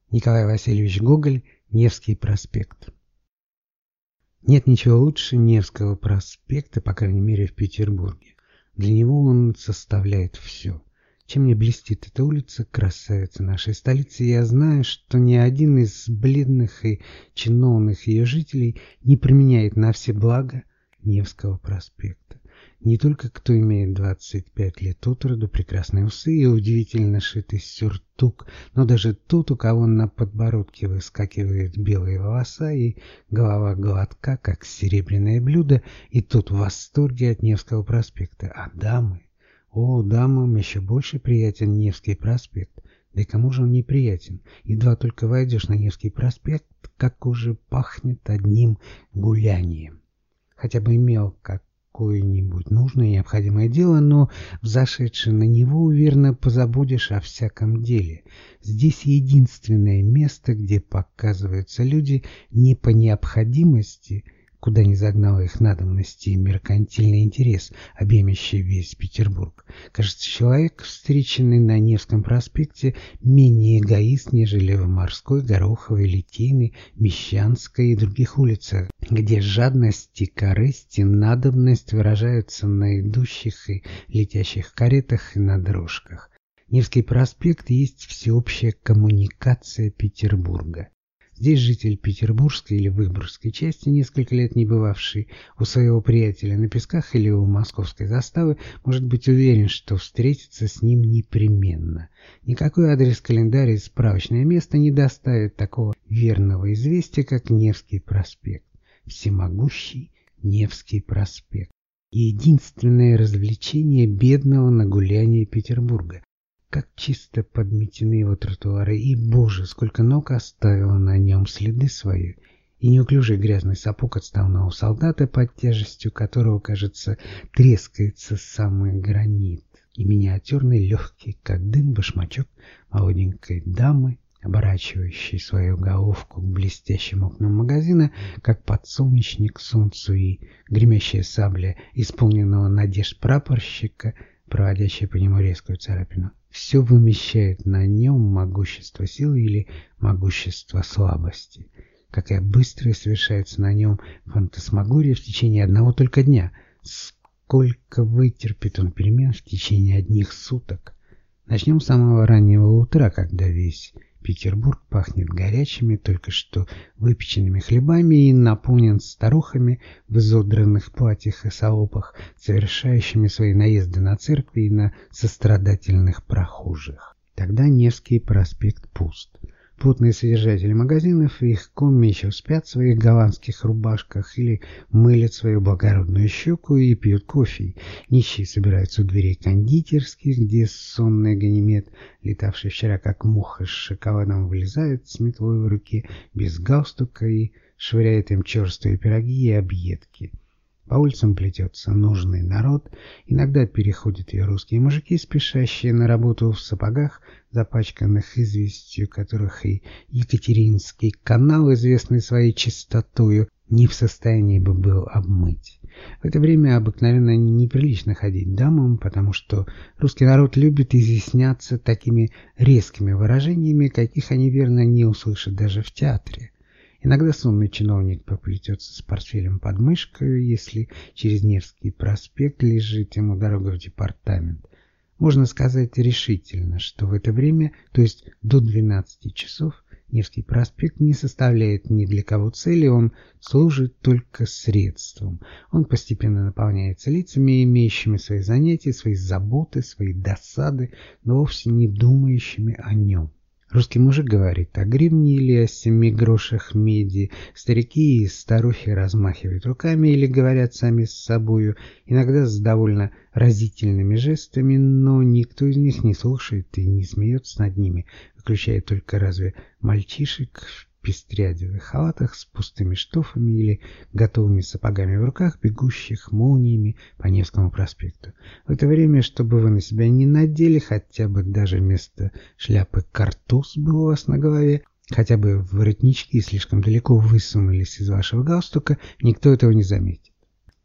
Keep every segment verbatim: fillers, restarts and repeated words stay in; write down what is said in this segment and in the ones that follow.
Николай Васильевич Гоголь, Невский проспект. Нет ничего лучше Невского проспекта, по крайней мере в Петербурге. Для него он составляет все. Чем не блестит эта улица, красавица нашей столицы, я знаю, что ни один из бледных и чиновных ее жителей не применяет на все блага Невского проспекта. Не только кто имеет двадцать пять лет от роду, прекрасные усы и удивительно шитый сюртук, но даже тот, у кого на подбородке выскакивают белые волоса и голова гладка, как серебряное блюдо, и тот в восторге от Невского проспекта. А дамы? О, дамам еще больше приятен Невский проспект. Да и кому же он неприятен? Едва только войдешь на Невский проспект, как уже пахнет одним гулянием. Хотя бы имел как какое-нибудь нужное и необходимое дело, но, взошедший на него, уверенно позабудешь о всяком деле. Здесь единственное место, где показываются люди не по необходимости, куда не загнала их надобности и меркантильный интерес, объемлющий весь Петербург. Кажется, человек, встреченный на Невском проспекте, менее эгоист, нежели в Морской, Гороховой, Литейной, Мещанской и других улицах, где жадность и корысть и надобность выражаются на идущих и летящих каретах и на дрожках. Невский проспект есть всеобщая коммуникация Петербурга. Здесь житель петербургской или выборгской части, несколько лет не бывавший у своего приятеля на Песках или у московской заставы, может быть уверен, что встретится с ним непременно. Никакой адрес-календарь и справочное место не доставит такого верного известия, как Невский проспект. Всемогущий Невский проспект. Единственное развлечение бедного на гулянии Петербурга. Как чисто подметены его тротуары, и, боже, сколько ног оставило на нем следы свои, и неуклюжий грязный сапог отставного солдата, под тяжестью которого, кажется, трескается самый гранит, и миниатюрный легкий, как дым, башмачок молоденькой дамы, оборачивающей свою головку к блестящим окнам магазина, как подсолнечник к солнцу, и гремящая сабля исполненного надежд прапорщика, проводящая по нему резкую царапину. Все вымещает на нем могущество силы или могущество слабости. Какая быстрая совершается на нем фантасмагория в течение одного только дня. Сколько вытерпит он перемен в течение одних суток. Начнем с самого раннего утра, когда весь Петербург пахнет горячими, только что выпеченными хлебами и наполнен старухами в изодранных платьях и салопах, совершающими свои наезды на церкви и на сострадательных прохожих. Тогда Невский проспект пуст. Плотные содержатели магазинов легко еще спят в своих голландских рубашках или мылят свою благородную щеку и пьют кофе. Нищие собираются у дверей кондитерских, где сонный Ганимед, летавший вчера как муха с шоколадом, вылезает с метлой в руке без галстука и швыряет им черствые пироги и объедки. По улицам плетется нужный народ, иногда переходят и русские мужики, спешащие на работу в сапогах, запачканных известью, которых и Екатерининский канал, известный своей чистотою, не в состоянии бы был обмыть. В это время обыкновенно неприлично ходить дамам, потому что русский народ любит изъясняться такими резкими выражениями, каких они верно не услышат даже в театре. Иногда сонный чиновник поплетется с портфелем под мышкой, если через Невский проспект лежит ему дорога в департамент. Можно сказать решительно, что в это время, то есть до двенадцати часов, Невский проспект не составляет ни для кого цели, он служит только средством. Он постепенно наполняется лицами, имеющими свои занятия, свои заботы, свои досады, но вовсе не думающими о нем. Русский мужик говорит о гривне или о семи грошах меди, старики и старухи размахивают руками или говорят сами с собою, иногда с довольно разительными жестами, но никто из них не слушает и не смеется над ними, выключая только разве мальчишек в пестрядевых халатах с пустыми штофами или готовыми сапогами в руках, бегущих молниями по Невскому проспекту. В это время, чтобы вы на себя не надели, хотя бы даже вместо шляпы картуз был у вас на голове, хотя бы воротнички слишком далеко высунулись из вашего галстука, никто этого не заметит.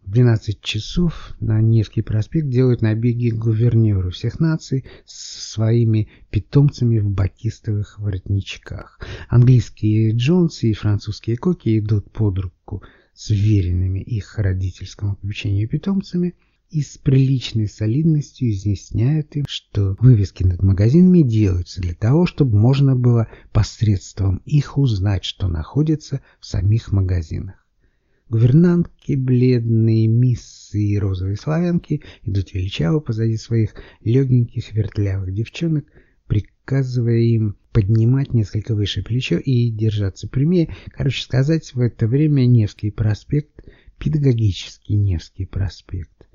В двенадцать часов на Невский проспект делают набеги гувернеры всех наций с своими питомцами в батистовых воротничках. Английские Джонсы и французские Коки идут под руку с веренными их родительскому попечению питомцами и с приличной солидностью изъясняют им, что вывески над магазинами делаются для того, чтобы можно было посредством их узнать, что находится в самих магазинах. Гувернантки, бледные миссы и розовые славянки идут величаво позади своих легеньких вертлявых девчонок, приказывая им поднимать несколько выше плечо и держаться прямее. Короче сказать, в это время Невский проспект, педагогический Невский проспект,